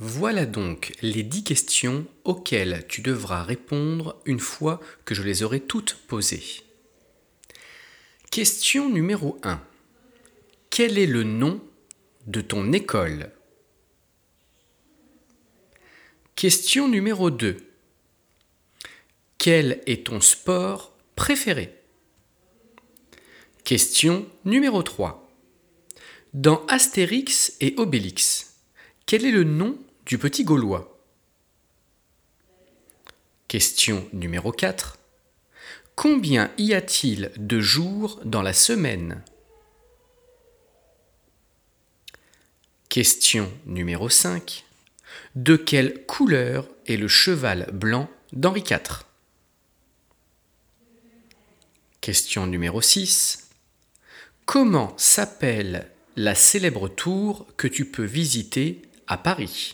Voilà donc les 10 questions auxquelles tu devras répondre une fois que je les aurai toutes posées. Question numéro 1. Quel est le nom de ton école? Question numéro 2. Quel est ton sport préféré? Question numéro 3. Dans Astérix et Obélix, quel est le nom du petit Gaulois? Question numéro 4. Combien y a-t-il de jours dans la semaine? Question numéro 5. De quelle couleur est le cheval blanc d'Henri IV? Question numéro 6. Comment s'appelle la célèbre tour que tu peux visiter à Paris?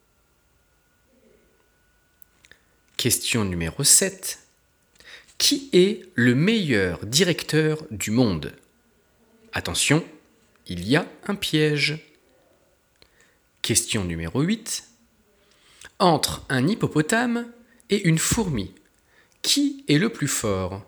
Question numéro 7. Qui est le meilleur directeur du monde? Attention, il y a un piège. Question numéro 8. Entre un hippopotame et une fourmi, qui est le plus fort?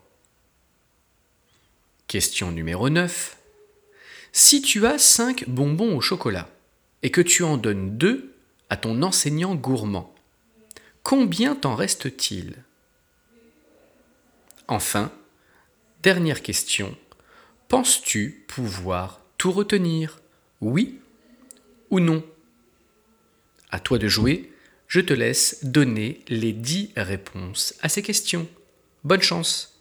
Question numéro 9. Si tu as 5 bonbons au chocolat et que tu en donnes 2 à ton enseignant gourmand, combien t'en reste-t-il? Enfin, dernière question. Penses-tu pouvoir tout retenir? Oui ou non? À toi de jouer, je te laisse donner les 10 réponses à ces questions. Bonne chance!